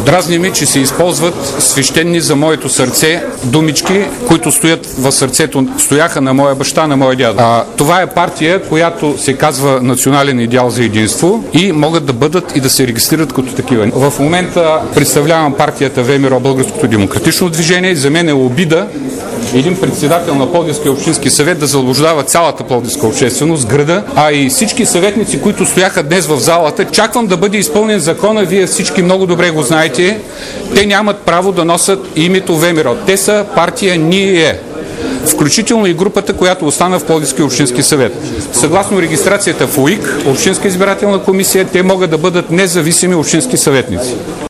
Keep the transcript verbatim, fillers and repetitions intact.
Дразни ми, че се използват свещени за моето сърце думички, които стоят в сърцето, стояха на моя баща, на моя дядо. А, това е партия, която се казва Национален идеал за единство и могат да бъдат и да се регистрират като такива. В момента представлявам партията ВМРО, Българското демократично движение. За мен е обида един председател на Пловдивския общински съвет да заблуждава цялата пловдивска общественост, града, а и всички съветници, които стояха днес в залата. Чаквам да бъде изпълнен закона, вие всички много добре го знаете. Те нямат право да носят името ВМРО. Те са партия Ние. Включително и групата, която остана в Пловдивския общински съвет. Съгласно регистрацията в УИК, Общинска избирателна комисия, те могат да бъдат независими общински съветници.